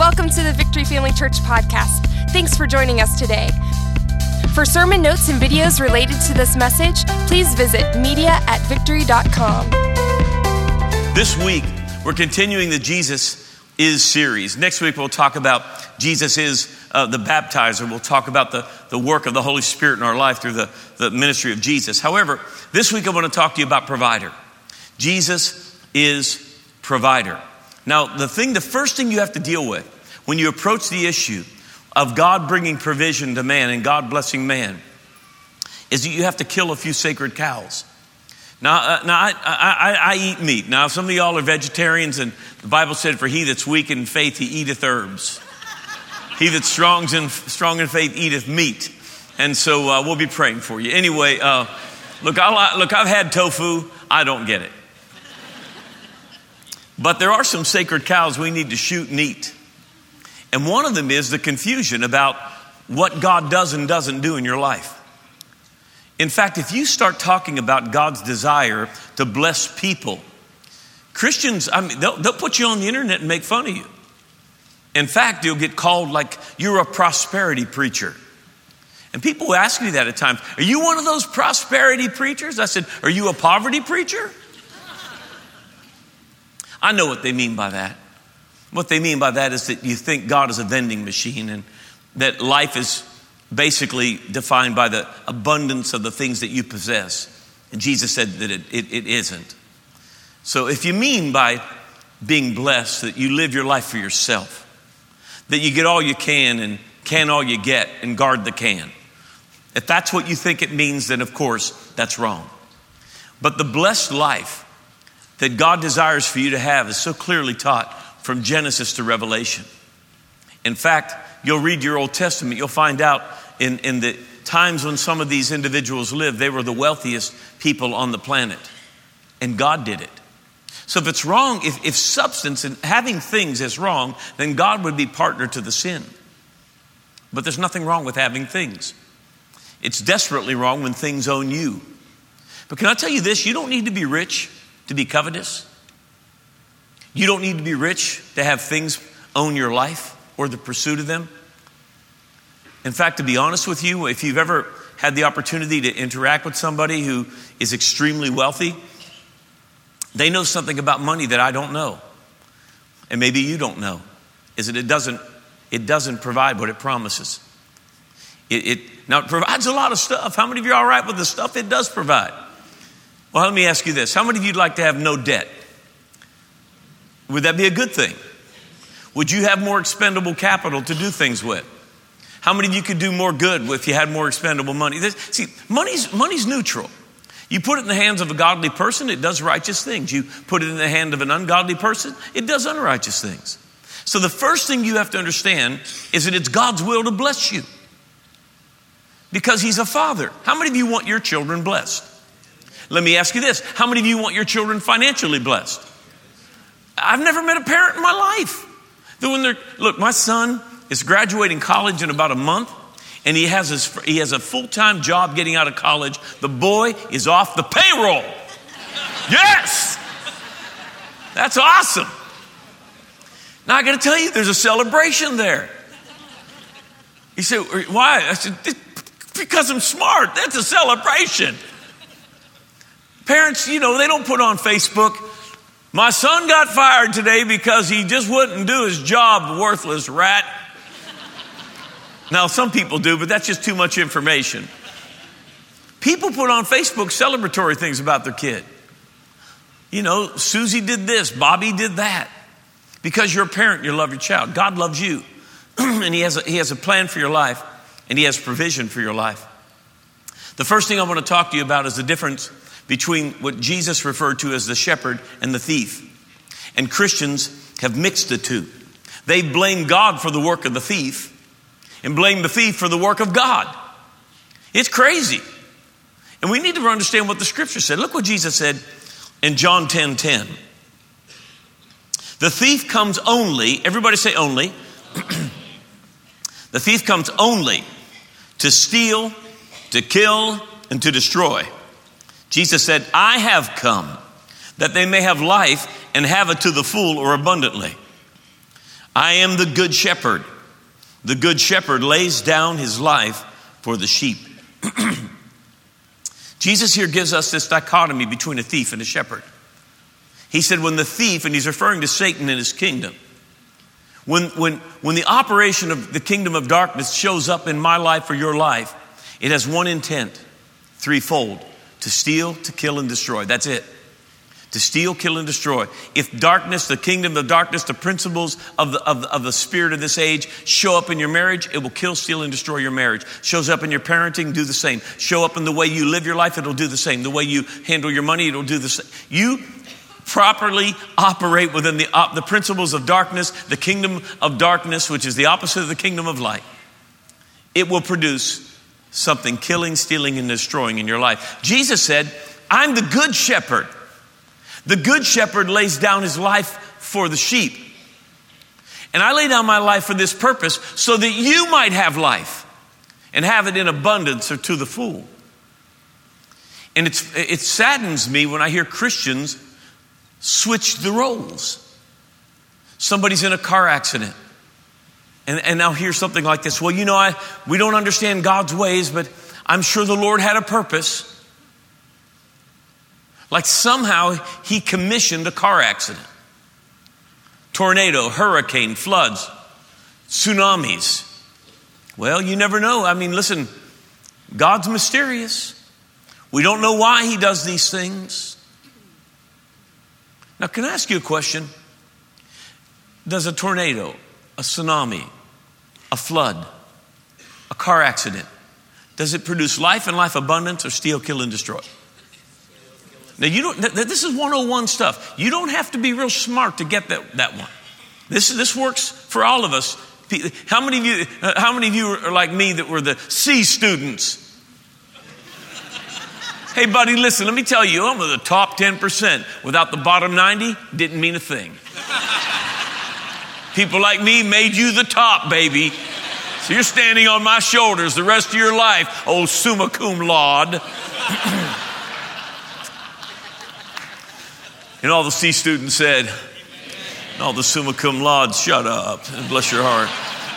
welcome to the Victory Family Church podcast. Thanks for joining us today. For sermon notes and videos related to this message, please visit media@victory.com. This week, we're continuing the Jesus Is series. Next week, we'll talk about Jesus is the baptizer. We'll talk about the work of the Holy Spirit in our life through the ministry of Jesus. However, this week I want to talk to you about provider. Jesus is provider. Now, the first thing you have to deal with when you approach the issue of God bringing provision to man and God blessing man is that you have to kill a few sacred cows. Now, I eat meat. Now, some of y'all are vegetarians, and the Bible said, for he that's weak in faith, he eateth herbs. He that's strong in faith eateth meat. And so we'll be praying for you. Anyway, look, I've had tofu. I don't get it. But there are some sacred cows we need to shoot and eat. And one of them is the confusion about what God does and doesn't do in your life. In fact, if you start talking about God's desire to bless people, Christians, they'll put you on the internet and make fun of you. In fact, you'll get called like you're a prosperity preacher. And people ask me that at times. Are you one of those prosperity preachers? I said, are you a poverty preacher? I know what they mean by that. What they mean by that is that you think God is a vending machine and that life is basically defined by the abundance of the things that you possess. And Jesus said that it isn't. So if you mean by being blessed that you live your life for yourself, that you get all you can and can all you get and guard the can, if that's what you think it means, then of course that's wrong. But the blessed life that God desires for you to have is so clearly taught from Genesis to Revelation. In fact, you'll read your Old Testament, you'll find out in the times when some of these individuals lived, they were the wealthiest people on the planet. And God did it. So if it's wrong, if substance and having things is wrong, then God would be partner to the sin. But there's nothing wrong with having things. It's desperately wrong when things own you. But can I tell you this? You don't need to be rich to be covetous. You don't need to be rich to have things own your life or the pursuit of them. In fact, to be honest with you, if you've ever had the opportunity to interact with somebody who is extremely wealthy, they know something about money that I don't know. And maybe you don't know. Is that it doesn't provide what it promises. Now it provides a lot of stuff. How many of you are all right with the stuff it does provide? Well, let me ask you this. How many of you would like to have no debt? Would that be a good thing? Would you have more expendable capital to do things with? How many of you could do more good if you had more expendable money? See, money's neutral. You put it in the hands of a godly person, it does righteous things. You put it in the hand of an ungodly person, it does unrighteous things. So the first thing you have to understand is that it's God's will to bless you. Because he's a father. How many of you want your children blessed? Let me ask you this. How many of you want your children financially blessed? I've never met a parent in my life that when look, my son is graduating college in about a month, and he has a full-time job getting out of college. The boy is off the payroll. Yes! That's awesome. Now I got to tell you, there's a celebration there. He said, why? I said, because I'm smart. That's a celebration. Parents, they don't put on Facebook, my son got fired today because he just wouldn't do his job, worthless rat. Now, some people do, but that's just too much information. People put on Facebook celebratory things about their kid. Susie did this, Bobby did that. Because you're a parent, you love your child. God loves you. And he has a plan for your life, and he has provision for your life. The first thing I want to talk to you about is the difference between what Jesus referred to as the shepherd and the thief. And Christians have mixed the two. They blame God for the work of the thief and blame the thief for the work of God. It's crazy. And we need to understand what the scripture said. Look what Jesus said in John 10:10. The thief comes only, everybody say only. The thief comes only to steal, to kill, and to destroy. Jesus said, I have come that they may have life and have it to the full or abundantly. I am the good shepherd. The good shepherd lays down his life for the sheep. Jesus here gives us this dichotomy between a thief and a shepherd. He said when the thief, and he's referring to Satan and his kingdom, when the operation of the kingdom of darkness shows up in my life or your life, it has one intent, threefold: to steal, to kill, and destroy. That's it. To steal, kill, and destroy. If darkness, the kingdom of darkness, the principles of the spirit of this age show up in your marriage, it will kill, steal, and destroy your marriage. Shows up in your parenting, do the same. Show up in the way you live your life, it'll do the same. The way you handle your money, it'll do the same. You properly operate within the principles of darkness, the kingdom of darkness, which is the opposite of the kingdom of light. It will produce something killing, stealing, and destroying in your life. Jesus said, I'm the good shepherd. The good shepherd lays down his life for the sheep. And I lay down my life for this purpose so that you might have life and have it in abundance or to the full. And it saddens me when I hear Christians switch the roles. Somebody's in a car accident. And I'll hear something like this. Well, we don't understand God's ways, but I'm sure the Lord had a purpose. Like somehow he commissioned a car accident. Tornado, hurricane, floods, tsunamis. Well, you never know. I mean, listen, God's mysterious. We don't know why he does these things. Now, can I ask you a question? Does a tornado, a tsunami, a flood, a car accident, does it produce life and life abundance, or steal, kill, and destroy? Now, this is 101 stuff. You don't have to be real smart to get that one. This works for all of us. How many of you are like me that were the C students? Hey, buddy, listen, let me tell you, I'm with the top 10%. Without the bottom 90, didn't mean a thing. People like me made you the top, baby. So you're standing on my shoulders the rest of your life, old summa cum laude. And all the C students said, and all the summa cum laude, shut up, and bless your heart.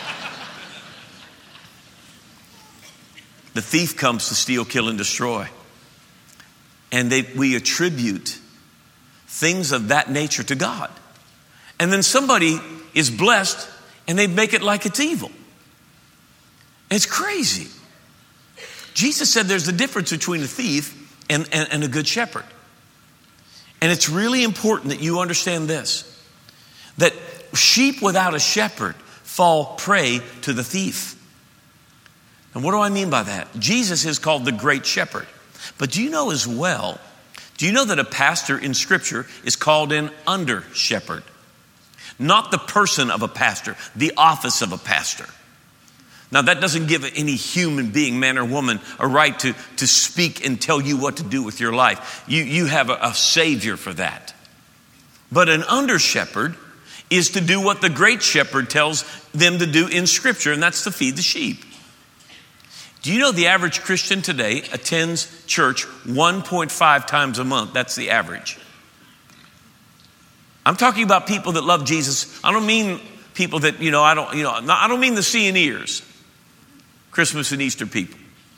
The thief comes to steal, kill, and destroy. And we attribute things of that nature to God. And then somebody is blessed and they make it like it's evil. It's crazy. Jesus said there's a difference between a thief and a good shepherd. And it's really important that you understand this, that sheep without a shepherd fall prey to the thief. And what do I mean by that? Jesus is called the great shepherd. But do you know as well, do you know that a pastor in Scripture is called an under shepherd? Not the person of a pastor, the office of a pastor. Now, that doesn't give any human being, man or woman, a right to speak and tell you what to do with your life. You have a savior for that. But an under shepherd is to do what the great shepherd tells them to do in Scripture, and that's to feed the sheep. Do you know the average Christian today attends church 1.5 times a month? That's the average. I'm talking about people that love Jesus. I don't mean people that, I don't mean the seeing ears. Christmas and Easter people.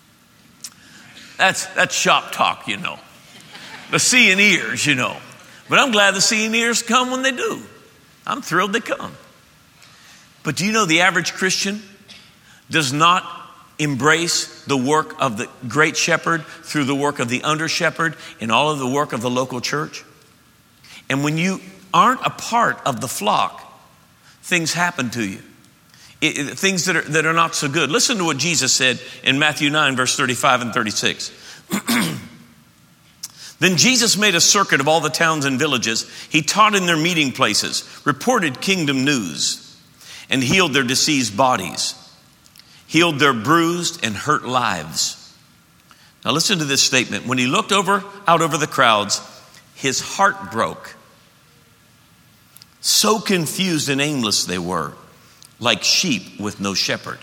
That's shop talk, The seeing ears, But I'm glad the seeing ears come when they do. I'm thrilled they come. But do you know the average Christian does not embrace the work of the great shepherd through the work of the under shepherd and all of the work of the local church? And when you aren't a part of the flock, things happen to you. Things that are not so good. Listen to what Jesus said in Matthew 9, verse 35 and 36. Then Jesus made a circuit of all the towns and villages. He taught in their meeting places, reported kingdom news, and healed their diseased bodies, healed their bruised and hurt lives. Now listen to this statement. When he looked out over the crowds, his heart broke. So confused and aimless they were, like sheep with no shepherd.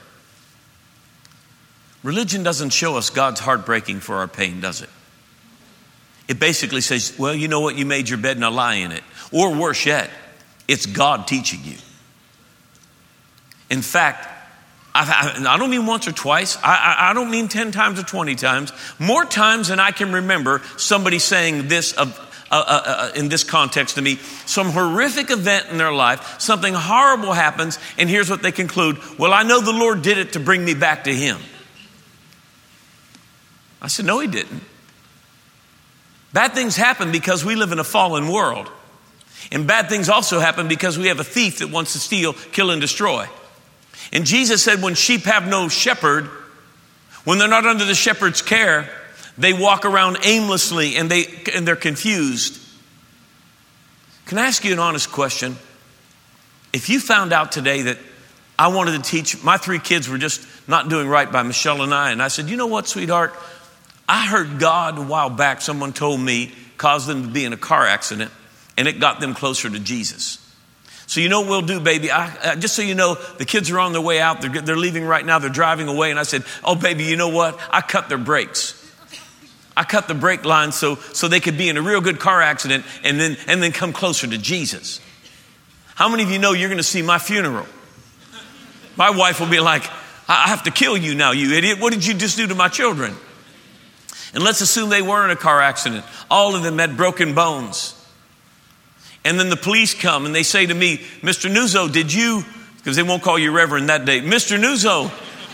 Religion doesn't show us God's heart breaking for our pain, does it? It basically says, well, you know what? You made your bed, now lie in it. Or worse yet, it's God teaching you. In fact, I don't mean once or twice. I don't mean 10 times or 20 times. More times than I can remember somebody saying this in this context to me. Some horrific event in their life, something horrible happens, and here's what they conclude. Well, I know the Lord did it to bring me back to Him. I said, no, He didn't. Bad things happen because we live in a fallen world. And bad things also happen because we have a thief that wants to steal, kill, and destroy. And Jesus said when sheep have no shepherd, when they're not under the shepherd's care, they walk around aimlessly and they're confused. Can I ask you an honest question? If you found out today that I wanted to teach, my 3 kids were just not doing right by Michelle and I said, you know what, sweetheart? I heard God a while back, someone told me, caused them to be in a car accident, and it got them closer to Jesus. So you know what we'll do, baby? Just so you know, the kids are on their way out. They're leaving right now. They're driving away. And I said, oh, baby, you know what? I cut their brakes. I cut the brake line so they could be in a real good car accident and then come closer to Jesus. How many of you know you're going to see my funeral? My wife will be like, I have to kill you now, you idiot. What did you just do to my children? And let's assume they were in a car accident. All of them had broken bones. And then the police come and they say to me, Mr. Nuzzo, did you, because they won't call you Reverend that day, Mr. Nuzzo,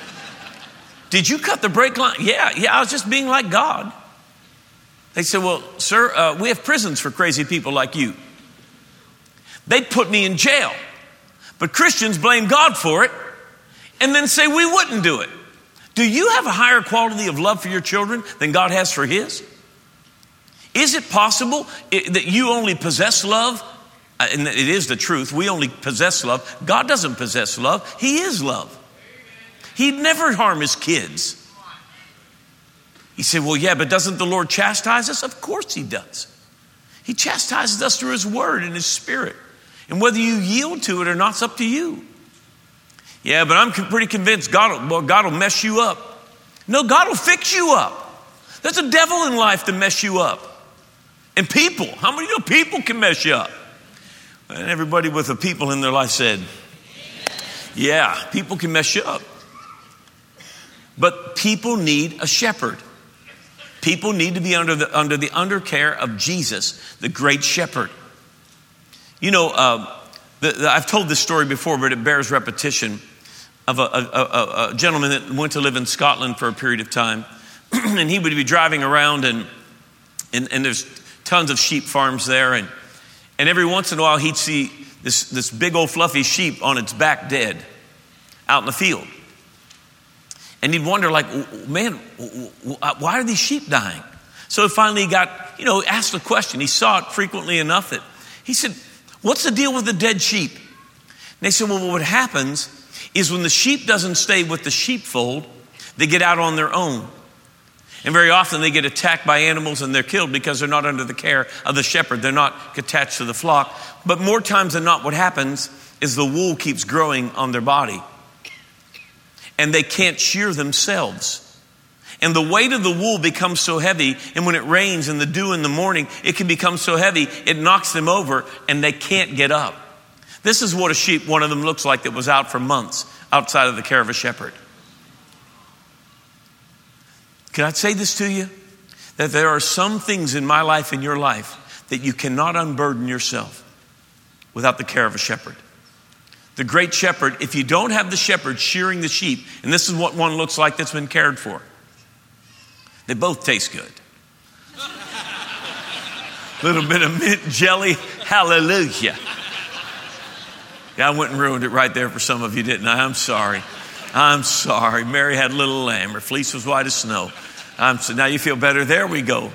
did you cut the brake line? Yeah, I was just being like God. They said, well, sir, we have prisons for crazy people like you. They'd put me in jail. But Christians blame God for it and then say we wouldn't do it. Do you have a higher quality of love for your children than God has for His? Is it possible that you only possess love? And it is the truth. We only possess love. God doesn't possess love. He is love. He'd never harm His kids. He said, well, yeah, but doesn't the Lord chastise us? Of course He does. He chastises us through His word and His Spirit. And whether you yield to it or not, it's up to you. Yeah, but I'm pretty convinced God will mess you up. No, God will fix you up. There's a devil in life to mess you up. And people, how many know people can mess you up? And everybody with a people in their life said, yeah, people can mess you up. But people need a shepherd. People need to be under the undercare of Jesus, the great shepherd. You know, I've told this story before, but it bears repetition, of a gentleman that went to live in Scotland for a period of time. And he would be driving around and there's tons of sheep farms there. And every once in a while he'd see this big old fluffy sheep on its back dead out in the field. And he'd wonder like, man, why are these sheep dying? So finally he got, asked the question. He saw it frequently enough that he said, what's the deal with the dead sheep? And they said, well, what happens is when the sheep doesn't stay with the sheepfold, they get out on their own. And very often they get attacked by animals and they're killed because they're not under the care of the shepherd. They're not attached to the flock. But more times than not, what happens is the wool keeps growing on their body. And they can't shear themselves. And the weight of the wool becomes so heavy, and when it rains and the dew in the morning, it can become so heavy, it knocks them over and they can't get up. This is what a sheep, one of them, looks like that was out for months outside of the care of a shepherd. Can I say this to you? That there are some things in my life, in your life, that you cannot unburden yourself without the care of a shepherd. The great shepherd, if you don't have the shepherd shearing the sheep, and this is what one looks like that's been cared for. They both taste good. Little bit of mint jelly, hallelujah. Yeah, I went and ruined it right there for some of you, didn't I? I'm sorry. Mary had a little lamb. Her fleece was white as snow. So now you feel better? There we go.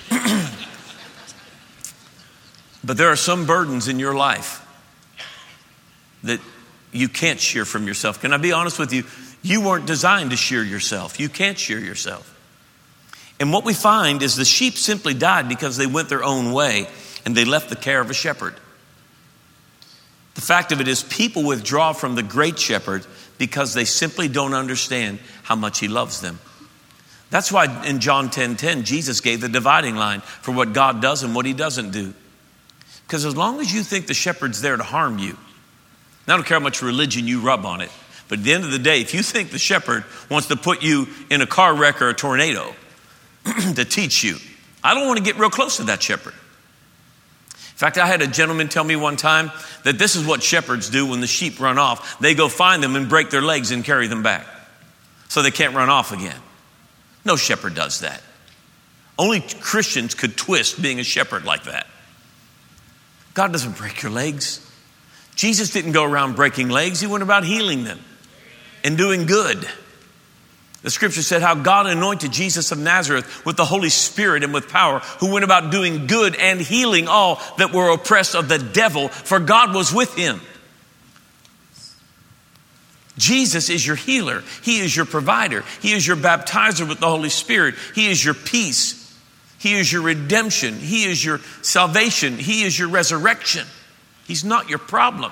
But there are some burdens in your life that you can't shear from yourself. Can I be honest with you? You weren't designed to shear yourself. You can't shear yourself. And what we find is the sheep simply died because they went their own way and they left the care of a shepherd. The fact of it is people withdraw from the great shepherd because they simply don't understand how much he loves them. That's why in John 10:10, Jesus gave the dividing line for what God does and what he doesn't do. Because as long as you think the shepherd's there to harm you, I don't care how much religion you rub on it, But at the end of the day, if you think the shepherd wants to put you in a car wreck or a tornado to teach you, I don't want to get real close to that shepherd. In fact, I had a gentleman tell me one time that this is what shepherds do when the sheep run off. They go find them and break their legs and carry them back so they can't run off again. No shepherd does that. Only Christians could twist being a shepherd like that. God doesn't break your legs. Jesus didn't go around breaking legs. He went about healing them and doing good. The scripture said how God anointed Jesus of Nazareth with the Holy Spirit and with power, who went about doing good and healing all that were oppressed of the devil, for God was with him. Jesus is your healer. He is your provider. He is your baptizer with the Holy Spirit. He is your peace. He is your redemption. He is your salvation. He is your resurrection. He's not your problem.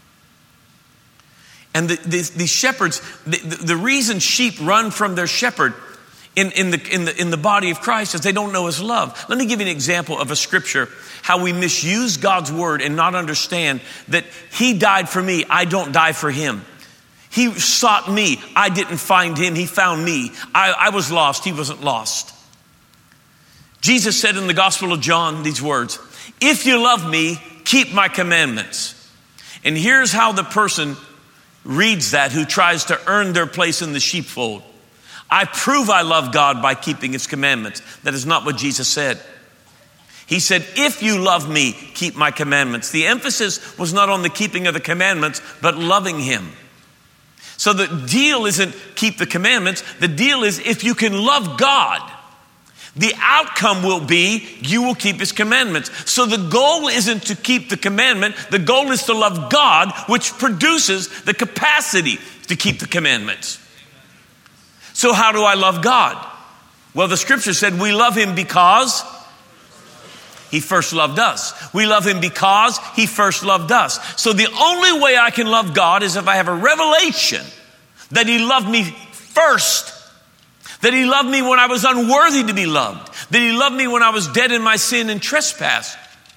And the shepherds, the reason sheep run from their shepherd in the body of Christ is they don't know his love. Let me give you an example of a scripture, how we misuse God's word and not understand that he died for me, I don't die for him. He sought me, I didn't find him, he found me. I was lost, he wasn't lost. Jesus said in the Gospel of John these words, if you love me, keep my commandments. And here's how the person reads that who tries to earn their place in the sheepfold. I prove I love God by keeping his commandments. That is not what Jesus said. He said, if you love me, keep my commandments. The emphasis was not on the keeping of the commandments, but loving him. So the deal isn't keep the commandments. The deal is if you can love God, the outcome will be you will keep his commandments. So the goal isn't to keep the commandment. The goal is to love God, which produces the capacity to keep the commandments. So how do I love God? Well, the scripture said we love him because he first loved us. We love him because he first loved us. So the only way I can love God is if I have a revelation that he loved me first. That he loved me when I was unworthy to be loved. That he loved me when I was dead in my sin and trespass.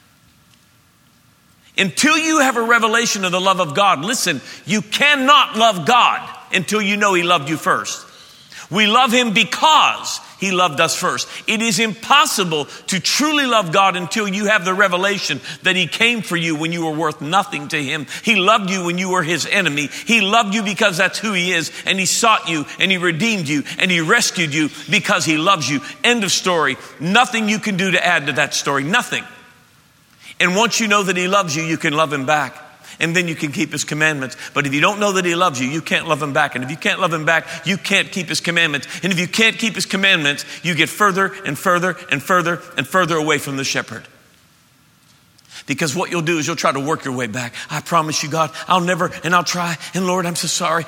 Until you have a revelation of the love of God, listen, you cannot love God until you know he loved you first. We love him because he loved us first. It is impossible to truly love God until you have the revelation that he came for you when you were worth nothing to him. He loved you when you were his enemy. He loved you because that's who he is. And he sought you and he redeemed you and he rescued you because he loves you. End of story. Nothing you can do to add to that story. Nothing. And once you know that he loves you, you can love him back. And then you can keep his commandments. But if you don't know that he loves you, you can't love him back. And if you can't love him back, you can't keep his commandments. And if you can't keep his commandments, you get further and further and further and further away from the shepherd. Because what you'll do is you'll try to work your way back. I promise you, God, I'll never, and I'll try. And Lord, I'm so sorry.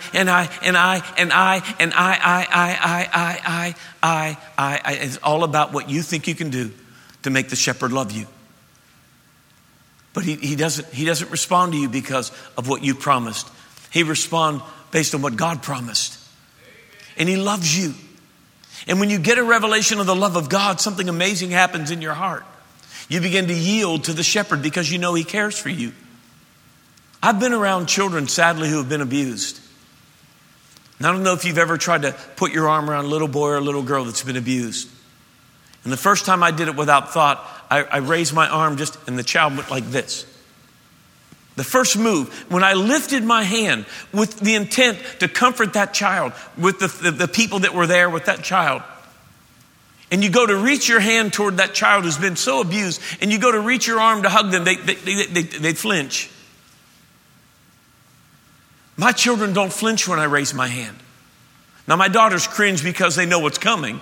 It's all about what you think you can do to make the shepherd love you. But he doesn't respond to you because of what you promised. He responds based on what God promised. And he loves you. And when you get a revelation of the love of God, something amazing happens in your heart. You begin to yield to the shepherd because you know he cares for you. I've been around children, sadly, who have been abused. And I don't know if you've ever tried to put your arm around a little boy or a little girl that's been abused. And the first time I did it without thought, I raised my arm and the child went like this. The first move, when I lifted my hand with the intent to comfort that child, with the people that were there with that child, and you go to reach your hand toward that child who's been so abused, and you go to reach your arm to hug them, they flinch. My children don't flinch when I raise my hand. Now my daughters cringe because they know what's coming.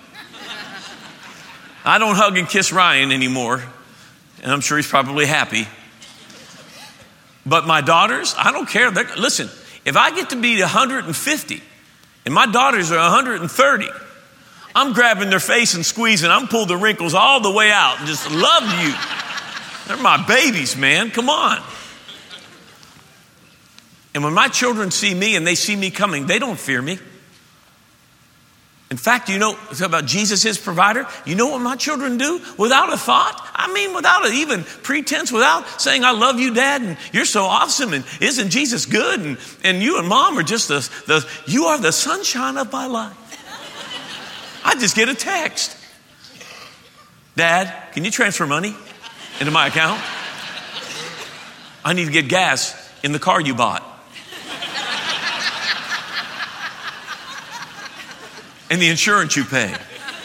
I don't hug and kiss Ryan anymore, and I'm sure he's probably happy. But my daughters, I don't care. Listen, if I get to be 150 and my daughters are 130, I'm grabbing their face and squeezing. I'm pulling the wrinkles all the way out and just love you. They're my babies, man. Come on. And when my children see me and they see me coming, they don't fear me. In fact, you know about Jesus, his provider? You know what my children do without a thought? I mean, without an even pretense, without saying, I love you, Dad, and you're so awesome, and isn't Jesus good? And you and Mom are just you are the sunshine of my life. I just get a text. Dad, can you transfer money into my account? I need to get gas in the car you bought. And the insurance you pay.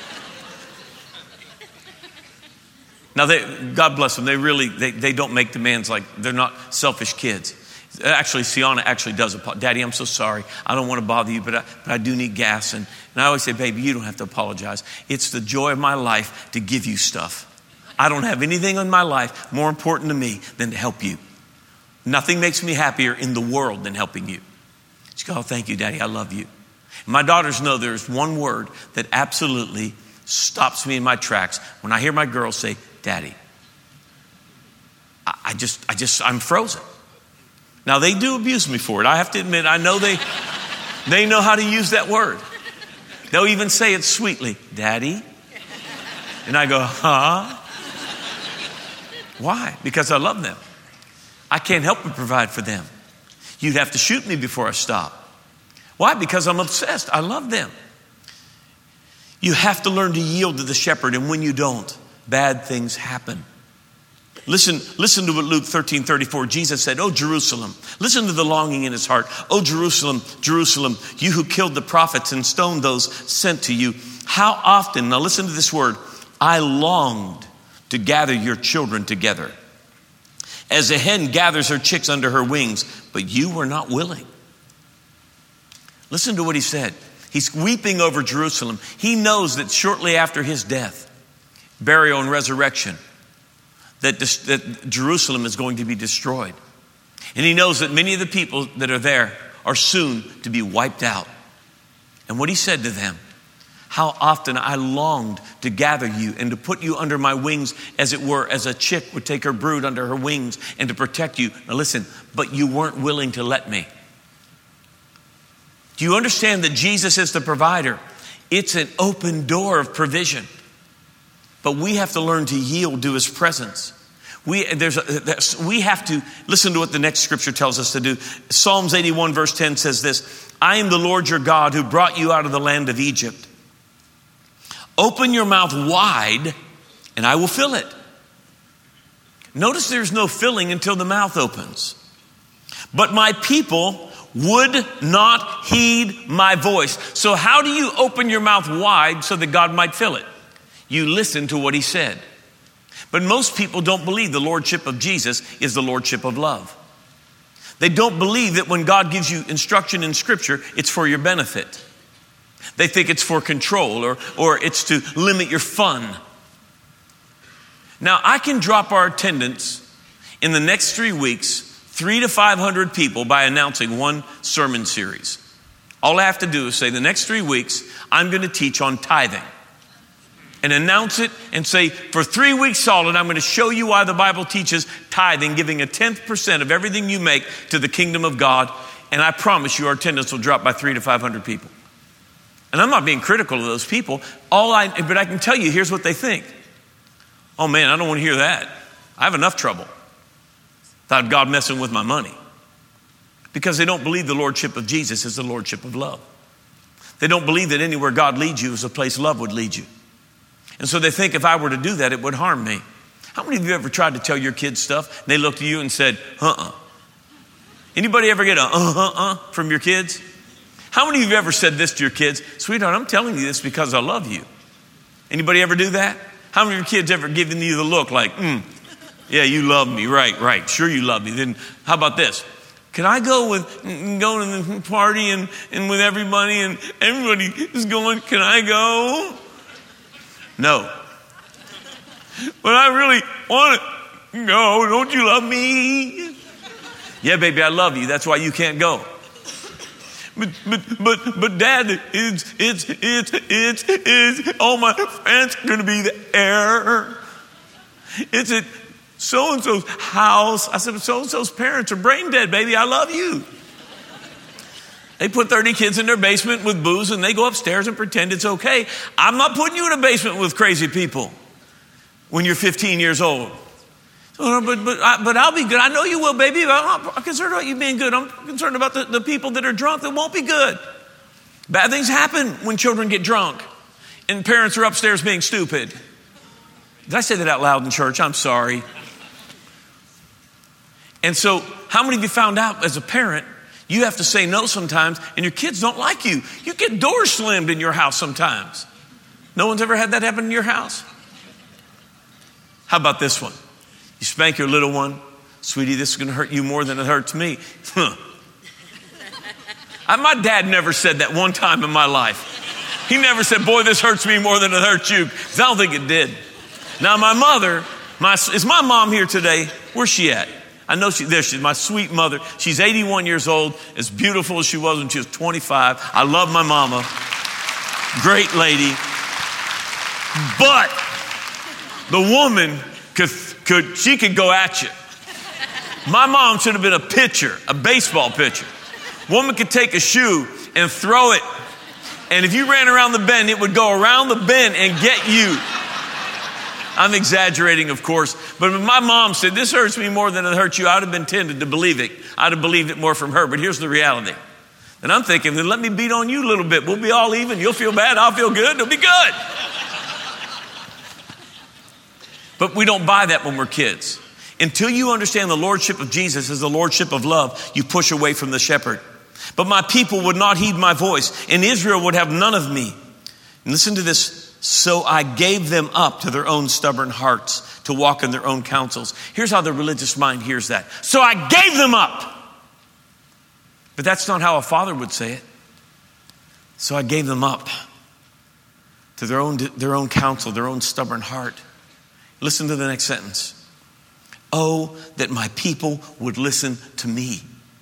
Now, God bless them. They don't make demands like they're not selfish kids. Actually, Sienna actually does apologize. Daddy, I'm so sorry. I don't want to bother you, but I do need gas. And I always say, baby, you don't have to apologize. It's the joy of my life to give you stuff. I don't have anything in my life more important to me than to help you. Nothing makes me happier in the world than helping you. She goes, oh, thank you, Daddy. I love you. My daughters know there's one word that absolutely stops me in my tracks. When I hear my girls say, Daddy, I'm frozen. Now, they do abuse me for it. I have to admit, I know they know how to use that word. They'll even say it sweetly, Daddy. And I go, huh? Why? Because I love them. I can't help but provide for them. You'd have to shoot me before I stop. Why? Because I'm obsessed. I love them. You have to learn to yield to the shepherd, and when you don't, bad things happen. Listen to what Luke 13:34, Jesus said, oh, Jerusalem, listen to the longing in his heart. Oh, Jerusalem, Jerusalem, you who killed the prophets and stoned those sent to you. How often, now listen to this word, I longed to gather your children together, as a hen gathers her chicks under her wings, but you were not willing. Listen to what he said. He's weeping over Jerusalem. He knows that shortly after his death, burial, and resurrection, that Jerusalem is going to be destroyed. And he knows that many of the people that are there are soon to be wiped out. And what he said to them, how often I longed to gather you and to put you under my wings, as it were, as a chick would take her brood under her wings and to protect you. Now listen, but you weren't willing to let me. Do you understand that Jesus is the provider? It's an open door of provision. But we have to learn to yield to his presence. We have to listen to what the next scripture tells us to do. Psalms 81 verse 10 says this, I am the Lord your God who brought you out of the land of Egypt. Open your mouth wide and I will fill it. Notice there's no filling until the mouth opens. But my people would not heed my voice. So how do you open your mouth wide so that God might fill it? You listen to what he said. But most people don't believe the lordship of Jesus is the lordship of love. They don't believe that when God gives you instruction in scripture, it's for your benefit. They think it's for control or it's to limit your fun. Now, I can drop our attendance in the next 3 weeks, 300 to 500 people, by announcing one sermon series. All I have to do is say the next 3 weeks, I'm going to teach on tithing. And announce it and say, for 3 weeks solid, I'm going to show you why the Bible teaches tithing, giving 1/10% of everything you make to the kingdom of God. And I promise you our attendance will drop by 300 to 500 people. And I'm not being critical of those people. But I can tell you, here's what they think. Oh man, I don't want to hear that. I have enough trouble without God messing with my money. Because they don't believe the lordship of Jesus is the lordship of love. They don't believe that anywhere God leads you is a place love would lead you. And so they think if I were to do that, it would harm me. How many of you ever tried to tell your kids stuff? And they looked at you and said, Anybody ever get a from your kids? How many of you ever said this to your kids? Sweetheart, I'm telling you this because I love you. Anybody ever do that? How many of your kids ever given you the look like, yeah, you love me. Right. Sure you love me. Then how about this? Can I go to the party and with everybody and everybody is going, can I go? No. But I really want to go. Don't you love me? Yeah, baby, I love you. That's why you can't go. But Dad, it's all my friends are going to be there. It's at so-and-so's house. I said, so-and-so's parents are brain dead, baby. I love you. They put 30 kids in their basement with booze and they go upstairs and pretend it's okay. I'm not putting you in a basement with crazy people when you're 15 years old. So, but I'll be good. I know you will, baby. I'm not concerned about you being good. I'm concerned about the people that are drunk that won't be good. Bad things happen when children get drunk and parents are upstairs being stupid. Did I say that out loud in church? I'm sorry. And so how many of you found out as a parent, you have to say no sometimes and your kids don't like you? You get doors slammed in your house sometimes. No one's ever had that happen in your house? How about this one? You spank your little one. Sweetie, this is going to hurt you more than it hurts me. My dad never said that one time in my life. He never said, boy, this hurts me more than it hurts you. Because I don't think it did. Now, my mother, is my mom here today? Where's she at? I know she's my sweet mother. She's 81 years old, as beautiful as she was when she was 25. I love my mama. Great lady. But the woman could go at you. My mom should have been a pitcher, a baseball pitcher. Woman could take a shoe and throw it. And if you ran around the bend, it would go around the bend and get you. I'm exaggerating, of course. But if my mom said, this hurts me more than it hurts you, I would have been tempted to believe it. I'd have believed it more from her. But here's the reality. And I'm thinking, then let me beat on you a little bit. We'll be all even. You'll feel bad. I'll feel good. It'll be good. But we don't buy that when we're kids. Until you understand the lordship of Jesus as the lordship of love, you push away from the shepherd. But my people would not heed my voice, and Israel would have none of me. And listen to this. So I gave them up to their own stubborn hearts to walk in their own counsels. Here's how the religious mind hears that. So I gave them up. But that's not how a father would say it. So I gave them up to their own counsel, their own stubborn heart. Listen to the next sentence. Oh, that my people would listen to me.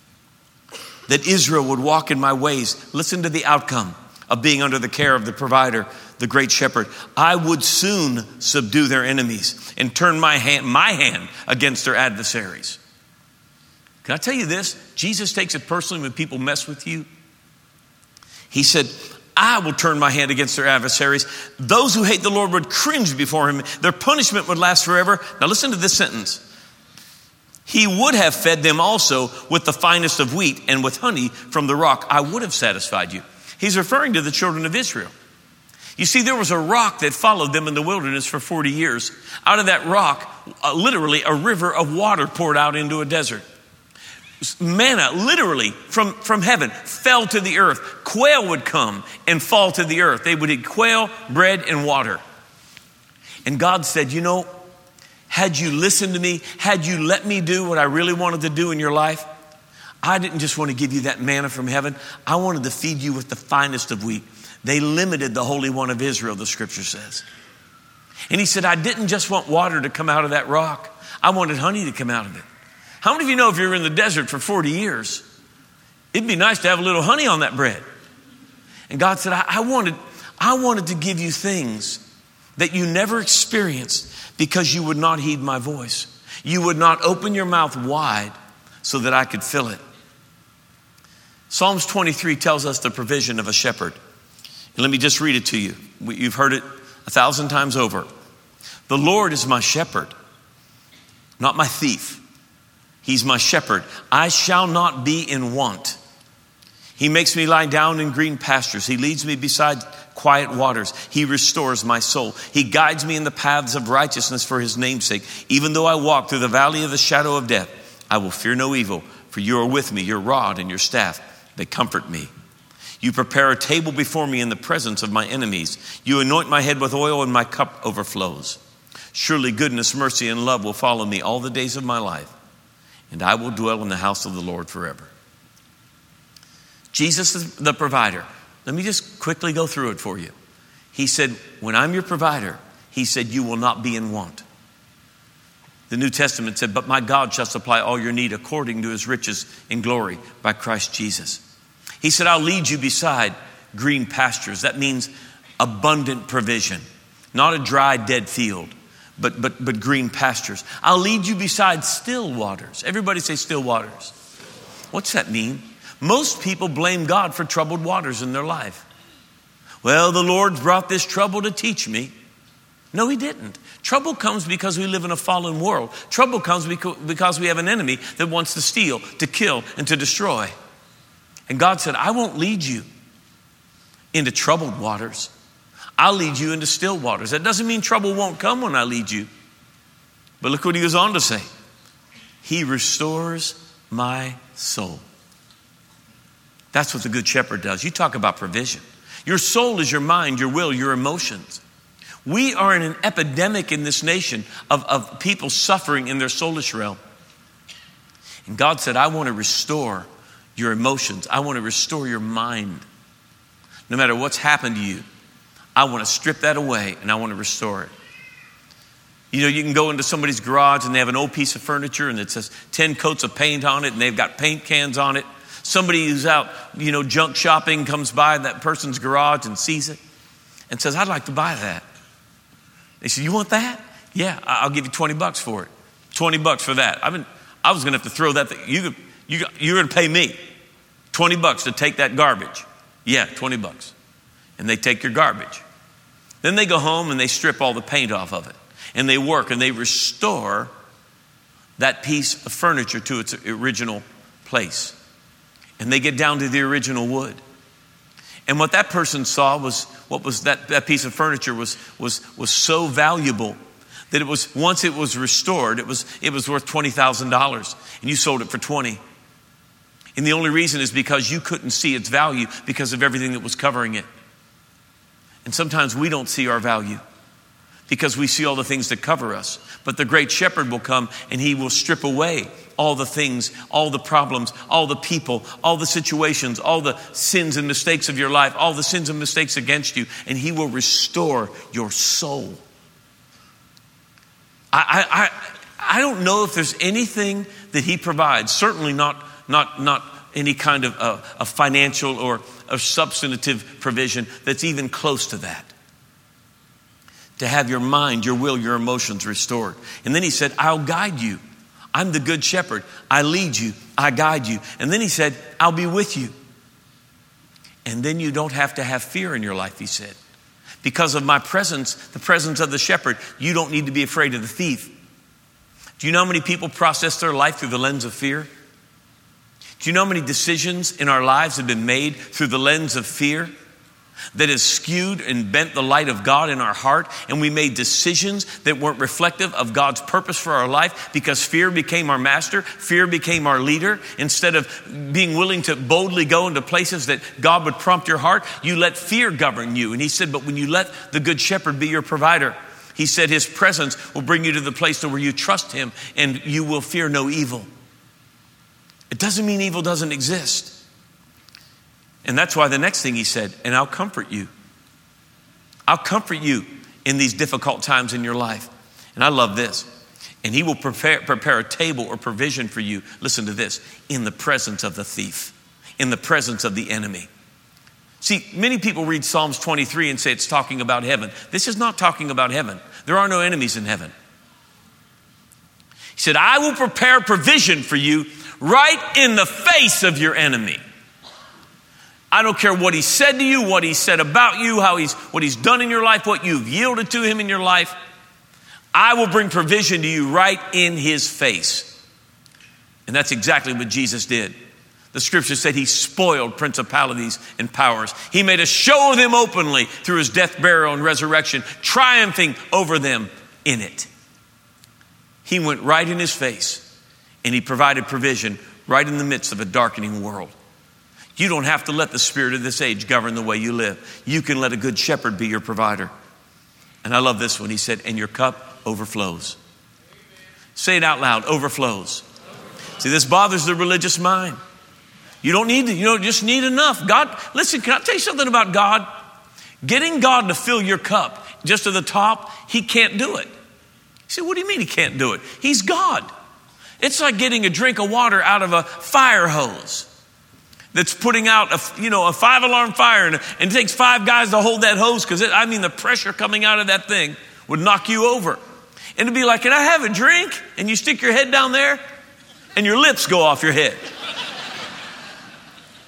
That Israel would walk in my ways. Listen to the outcome of being under the care of the provider, the great shepherd. I would soon subdue their enemies and turn my hand against their adversaries. Can I tell you this? Jesus takes it personally when people mess with you. He said, I will turn my hand against their adversaries. Those who hate the Lord would cringe before him. Their punishment would last forever. Now listen to this sentence. He would have fed them also with the finest of wheat and with honey from the rock. I would have satisfied you. He's referring to the children of Israel. You see, there was a rock that followed them in the wilderness for 40 years. Out of that rock, literally a river of water poured out into a desert. Manna, literally from heaven, fell to the earth. Quail would come and fall to the earth. They would eat quail, bread, and water. And God said, you know, had you listened to me, had you let me do what I really wanted to do in your life, I didn't just want to give you that manna from heaven. I wanted to feed you with the finest of wheat. They limited the Holy One of Israel, the scripture says. And he said, I didn't just want water to come out of that rock. I wanted honey to come out of it. How many of you know if you're in the desert for 40 years, it'd be nice to have a little honey on that bread? And God said, I wanted to give you things that you never experienced because you would not heed my voice. You would not open your mouth wide so that I could fill it. Psalms 23 tells us the provision of a shepherd. And let me just read it to you. You've heard it 1,000 times over. The Lord is my shepherd, not my thief. He's my shepherd. I shall not be in want. He makes me lie down in green pastures. He leads me beside quiet waters. He restores my soul. He guides me in the paths of righteousness for his name's sake. Even though I walk through the valley of the shadow of death, I will fear no evil, for you are with me. Your rod and your staff, they comfort me. You prepare a table before me in the presence of my enemies. You anoint my head with oil and my cup overflows. Surely goodness, mercy, and love will follow me all the days of my life, and I will dwell in the house of the Lord forever. Jesus is the provider. Let me just quickly go through it for you. He said, when I'm your provider, he said, you will not be in want. The New Testament said, but my God shall supply all your need according to his riches in glory by Christ Jesus. He said, I'll lead you beside green pastures. That means abundant provision, not a dry, dead field, but green pastures. I'll lead you beside still waters. Everybody say still waters. What's that mean? Most people blame God for troubled waters in their life. Well, the Lord brought this trouble to teach me. No, he didn't. Trouble comes because we live in a fallen world. Trouble comes because we have an enemy that wants to steal, to kill, and to destroy. And God said, I won't lead you into troubled waters. I'll lead you into still waters. That doesn't mean trouble won't come when I lead you. But look what he goes on to say. He restores my soul. That's what the Good Shepherd does. You talk about provision. Your soul is your mind, your will, your emotions. We are in an epidemic in this nation of people suffering in their soulish realm. And God said, I want to restore your emotions. I want to restore your mind. No matter what's happened to you, I want to strip that away and I want to restore it. You know, you can go into somebody's garage and they have an old piece of furniture and it says 10 coats of paint on it and they've got paint cans on it. Somebody who's out, junk shopping comes by that person's garage and sees it and says, I'd like to buy that. They say, you want that? Yeah, I'll give you $20 for it. $20 for that. I was going to have to throw that thing. You're going to pay me $20 to take that garbage. Yeah, $20. And they take your garbage. Then they go home and they strip all the paint off of it. And they work and they restore that piece of furniture to its original place. And they get down to the original wood. And what that person saw was that piece of furniture was so valuable that it was, once it was restored, it was worth $20,000 and you sold it for 20. And the only reason is because you couldn't see its value because of everything that was covering it. And sometimes we don't see our value because we see all the things that cover us. But the great shepherd will come and he will strip away all the things, all the problems, all the people, all the situations, all the sins and mistakes of your life, all the sins and mistakes against you, and he will restore your soul. I don't know if there's anything that he provides, certainly not any kind of a financial or a substantive provision that's even close to that. To have your mind, your will, your emotions restored. And then he said, I'll guide you. I'm the good shepherd. I lead you. I guide you. And then he said, I'll be with you. And then you don't have to have fear in your life, he said. Because of my presence, the presence of the shepherd, you don't need to be afraid of the thief. Do you know how many people process their life through the lens of fear? Do you know how many decisions in our lives have been made through the lens of fear? That has skewed and bent the light of God in our heart, and we made decisions that weren't reflective of God's purpose for our life because fear became our master, fear became our leader. Instead of being willing to boldly go into places that God would prompt your heart, you let fear govern you. And he said, but when you let the good shepherd be your provider, he said his presence will bring you to the place where you trust him and you will fear no evil. It doesn't mean evil doesn't exist. And that's why the next thing he said, and I'll comfort you. I'll comfort you in these difficult times in your life. And I love this. And he will prepare a table or provision for you. Listen to this. In the presence of the thief. In the presence of the enemy. See, many people read Psalms 23 and say it's talking about heaven. This is not talking about heaven. There are no enemies in heaven. He said, I will prepare provision for you right in the face of your enemy. I don't care what he said to you, what he said about you, what he's done in your life, what you've yielded to him in your life. I will bring provision to you right in his face. And that's exactly what Jesus did. The scripture said he spoiled principalities and powers. He made a show of them openly through his death, burial, and resurrection, triumphing over them in it. He went right in his face and he provided provision right in the midst of a darkening world. You don't have to let the spirit of this age govern the way you live. You can let a good shepherd be your provider. And I love this one. He said, and your cup overflows. Say it out loud, overflows. See, this bothers the religious mind. You don't need to, you just need enough. God, listen, can I tell you something about God? Getting God to fill your cup just to the top, he can't do it. You say, what do you mean he can't do it? He's God. It's like getting a drink of water out of a fire hose that's putting out a 5-alarm fire and it takes 5 guys to hold that hose because the pressure coming out of that thing would knock you over. And it'd be like, can I have a drink? And you stick your head down there and your lips go off your head.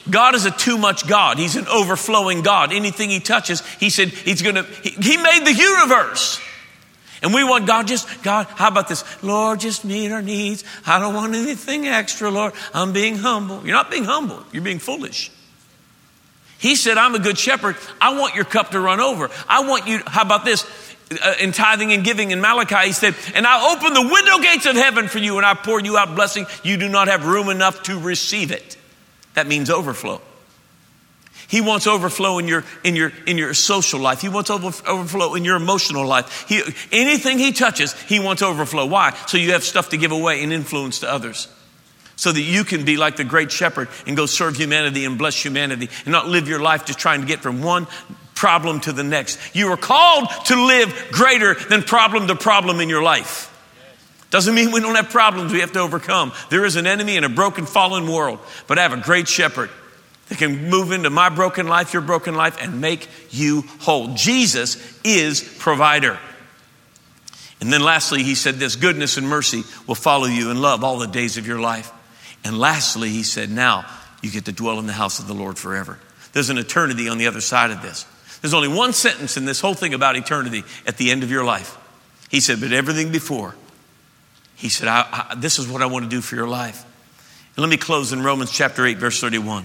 God is a too much God. He's an overflowing God. Anything he touches, he said he made the universe. And we want God, how about this? Lord, just meet our needs. I don't want anything extra, Lord. I'm being humble. You're not being humble. You're being foolish. He said, I'm a good shepherd. I want your cup to run over. I want you, how about this? In tithing and giving in Malachi, he said, and I open the window gates of heaven for you and I pour you out blessing. You do not have room enough to receive it. That means overflow. He wants overflow in your social life. He wants overflow in your emotional life. Anything he touches, he wants overflow. Why? So you have stuff to give away and influence to others. So that you can be like the great shepherd and go serve humanity and bless humanity and not live your life just trying to get from one problem to the next. You are called to live greater than problem to problem in your life. Doesn't mean we don't have problems we have to overcome. There is an enemy in a broken, fallen world. But I have a great shepherd that can move into my broken life, your broken life, and make you whole. Jesus is provider. And then lastly, he said this, goodness and mercy will follow you in love all the days of your life. And lastly, he said, now you get to dwell in the house of the Lord forever. There's an eternity on the other side of this. There's only one sentence in this whole thing about eternity at the end of your life. He said, but everything before, he said, this is what I want to do for your life. And let me close in Romans chapter 8, verse 31.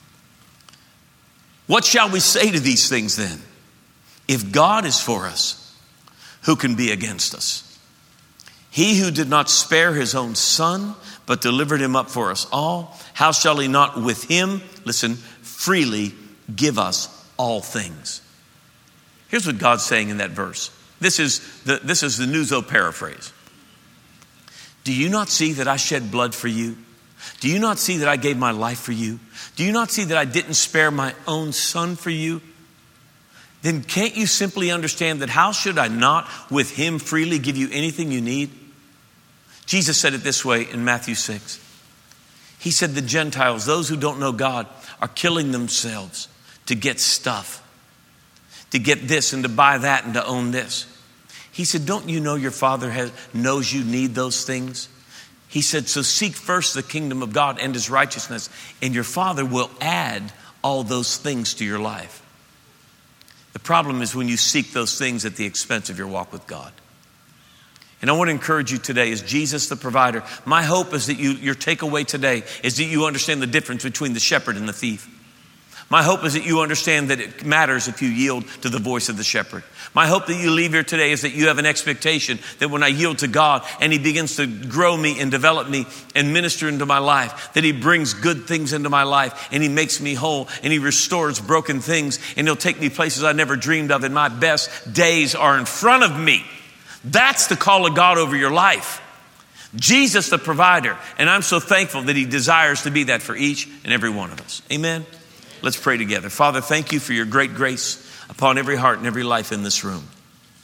What shall we say to these things then? If God is for us, who can be against us? He who did not spare his own son, but delivered him up for us all, how shall he not with him, listen, freely give us all things? Here's what God's saying in that verse. This is the Nuzo paraphrase. Do you not see that I shed blood for you? Do you not see that I gave my life for you? Do you not see that I didn't spare my own son for you? Then can't you simply understand that how should I not with him freely give you anything you need? Jesus said it this way in Matthew 6. He said the Gentiles, those who don't know God, are killing themselves to get stuff, to get this and to buy that and to own this. He said, don't you know your Father knows you need those things? He said, so seek first the kingdom of God and his righteousness, and your Father will add all those things to your life. The problem is when you seek those things at the expense of your walk with God. And I want to encourage you today, is Jesus the provider? My hope is that your takeaway today is that you understand the difference between the shepherd and the thief. My hope is that you understand that it matters if you yield to the voice of the shepherd. My hope that you leave here today is that you have an expectation that when I yield to God and he begins to grow me and develop me and minister into my life, that he brings good things into my life and he makes me whole and he restores broken things and he'll take me places I never dreamed of, and my best days are in front of me. That's the call of God over your life. Jesus the provider. And I'm so thankful that he desires to be that for each and every one of us. Amen. Let's pray together. Father, thank you for your great grace upon every heart and every life in this room.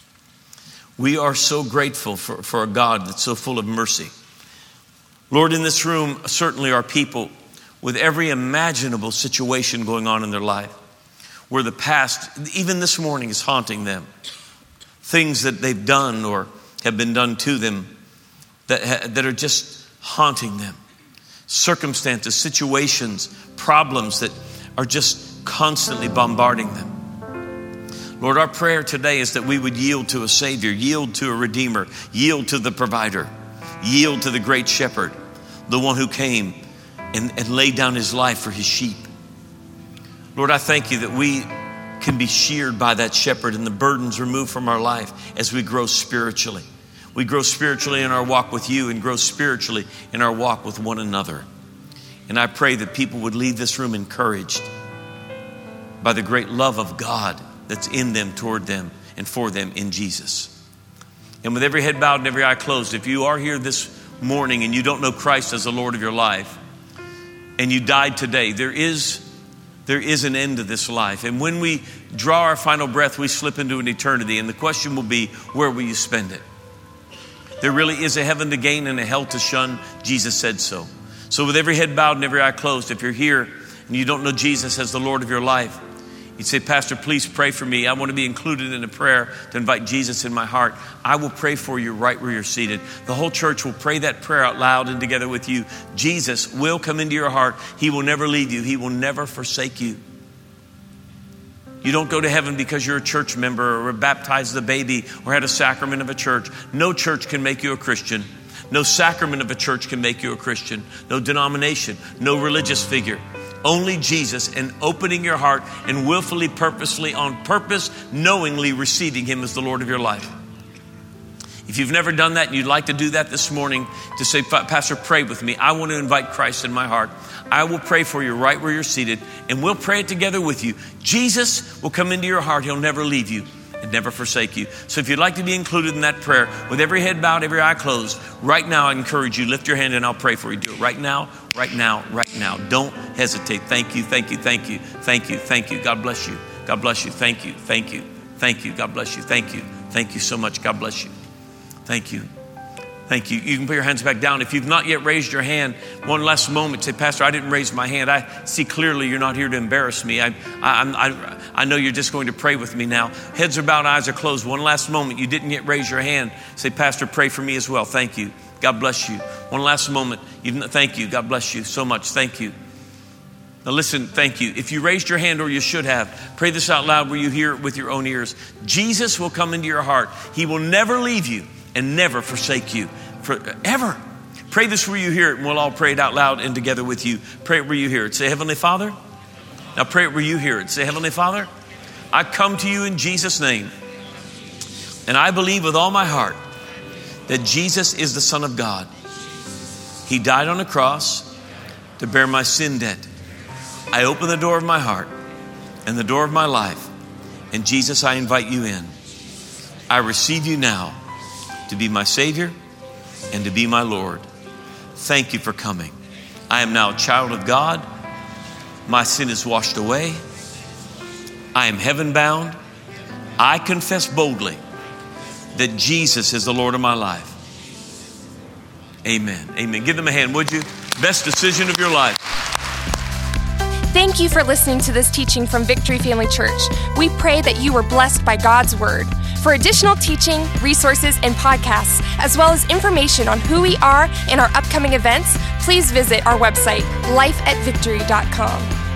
We are so grateful for a God that's so full of mercy. Lord, in this room certainly are people with every imaginable situation going on in their life, where the past, even this morning, is haunting them. Things that they've done or have been done to them that are just haunting them. Circumstances, situations, problems that are just constantly bombarding them. Lord, our prayer today is that we would yield to a Savior, yield to a Redeemer, yield to the provider, yield to the great shepherd, the one who came and laid down his life for his sheep. Lord, I thank you that we can be sheared by that shepherd and the burdens removed from our life as we grow spiritually. We grow spiritually in our walk with you and grow spiritually in our walk with one another. And I pray that people would leave this room encouraged by the great love of God that's in them, toward them, and for them in Jesus. And with every head bowed and every eye closed, if you are here this morning and you don't know Christ as the Lord of your life, and you died today, there is an end to this life. And when we draw our final breath, we slip into an eternity. And the question will be, where will you spend it? There really is a heaven to gain and a hell to shun. Jesus said so. So with every head bowed and every eye closed, if you're here and you don't know Jesus as the Lord of your life, You'd say, Pastor, please pray for me. I want to be included in a prayer to invite Jesus in my heart. I will pray for you right where you're seated. The whole church will pray that prayer out loud and together with you. Jesus will come into your heart. He will never leave you. He will never forsake you. You don't go to heaven because you're a church member or were baptized as a baby or had a sacrament of a church. No church can make you a Christian. No sacrament of a church can make you a Christian. No denomination, no religious figure. Only Jesus, and opening your heart and willfully, purposely, on purpose, knowingly receiving Him as the Lord of your life. If you've never done that and you'd like to do that this morning, to say, Pastor, pray with me. I want to invite Christ in my heart. I will pray for you right where you're seated, and we'll pray it together with you. Jesus will come into your heart. He'll never leave you and never forsake you. So if you'd like to be included in that prayer, with every head bowed, every eye closed, right now I encourage you, lift your hand and I'll pray for you. Do it right now, right now, right now. Don't hesitate. Thank you, thank you, thank you, thank you, thank you. God bless you. God bless you. Thank you, thank you, thank you. God bless you. Thank you. Thank you so much. God bless you. Thank you. Thank you. You can put your hands back down. If you've not yet raised your hand, one last moment, say, Pastor, I didn't raise my hand. I see clearly you're not here to embarrass me. I know you're just going to pray with me now. Heads are bowed, eyes are closed. One last moment. You didn't yet raise your hand. Say, Pastor, pray for me as well. Thank you. God bless you. One last moment. Thank you. God bless you so much. Thank you. Now listen, thank you. If you raised your hand, or you should have, pray this out loud where you hear it with your own ears. Jesus will come into your heart. He will never leave you and never forsake you forever. Pray this where you hear it, and we'll all pray it out loud and together with you. Pray it where you hear it. Say, Heavenly Father. Now pray it where you hear it. Say, Heavenly Father, I come to you in Jesus' name, and I believe with all my heart that Jesus is the Son of God. He died on the cross to bear my sin debt. I open the door of my heart and the door of my life, and Jesus, I invite you in. I receive you now to be my Savior and to be my Lord. Thank you for coming. I am now a child of God. My sin is washed away. I am heaven bound. I confess boldly that Jesus is the Lord of my life. Amen. Amen. Give them a hand, would you? Best decision of your life. Thank you for listening to this teaching from Victory Family Church. We pray that you were blessed by God's Word. For additional teaching, resources, and podcasts, as well as information on who we are and our upcoming events, please visit our website, lifeatvictory.com.